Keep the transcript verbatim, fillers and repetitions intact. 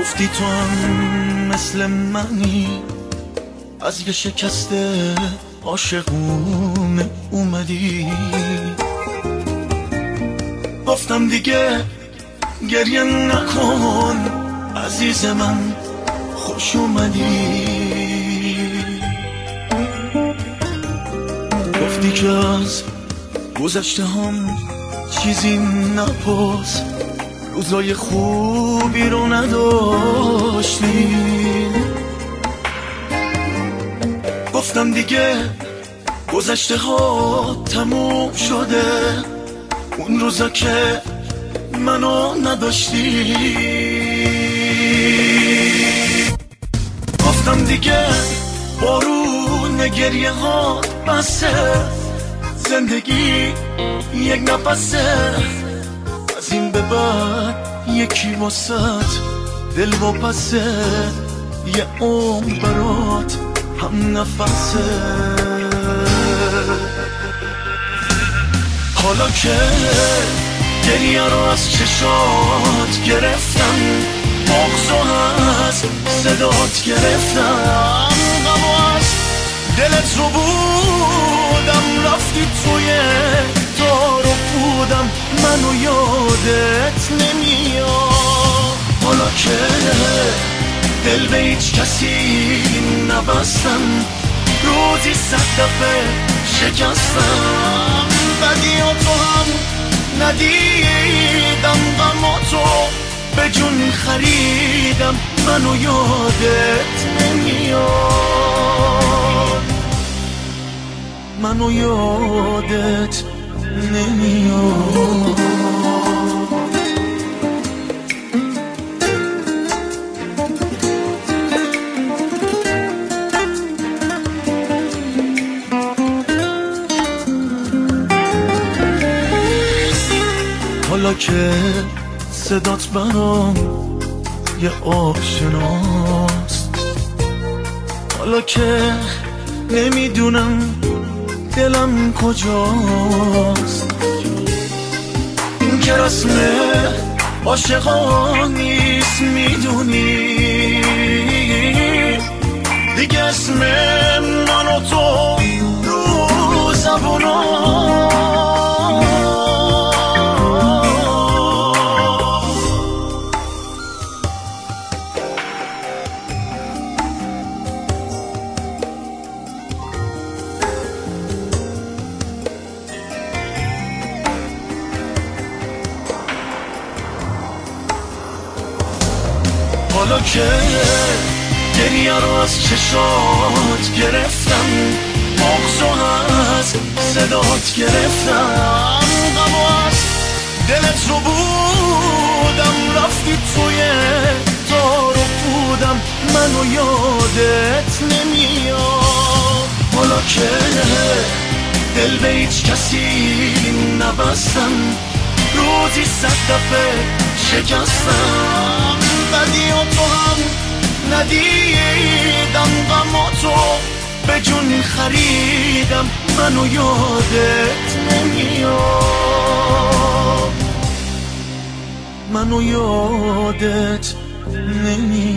گفتی تو هم مثل منی، از یه شکسته عاشقونه اومدی. گفتم دیگه گریه نکن عزیز من، خوش اومدی. گفتی که از گذشته هم چیزی نپرس، روزای خوبی رو نداشتی. گفتم دیگه گذشته ها تموم شده، اون روزا که منو نداشتی. گفتم دیگه بارون گریه ها بسه، زندگی یک نفسه، از این به بعد یکی واسط دل و پسه، یه عمر برات هم نفسه. حالا که گریه رو از چشات گرفتم، بغضو از صدات گرفتم، غمو از دلت رو بودم، رفتی توی تار و پودم، منو یادت نمیاد. حالا که دل به هیچ کسی نبستم، روزی صد دفعه شکستم، بدی و تو هم ندیدم، غم و تو به جون خریدم، منو یادت نمیاد، منو یادت نمیاد. حالا که صدات برام یه آشناست، حالا که نمیدونم دلم کجاست، این که رسم عاشقا نیست میدونی، دیگه اسم من و تو رو زبونا. حالا که گریه رو از چشات گرفتم، بغضو از صدات گرفتم، غمو از دلت رو بودم، رفتی توی تار و پودم، منو یادت نمیاد. حالا که دل به هیچ کسی نبستم، روزی صد دفعه شکستم، بدی و تو هم ندیدم، غم و تو به جون خریدم، منو یادت نمیاد، منو یادت نمیاد.